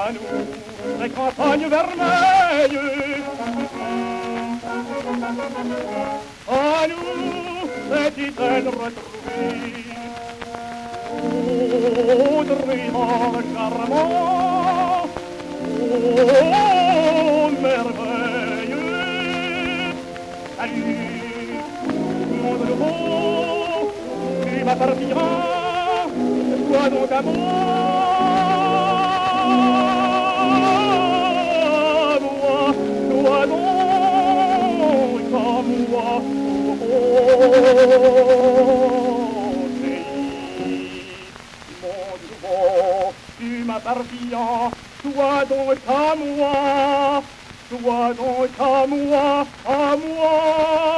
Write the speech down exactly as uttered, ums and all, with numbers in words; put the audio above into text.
à nous, les campagnes vermeilles. À nous, petites ailes retrouvées, ô druides charmants, ô merveilleux. Salut, mon nouveau, tu m'appartiens, toi donc à moi. Toi donc à moi, oh pays, mon nouveau, tu m'appartiens, toi donc à moi, toi donc à moi, à moi.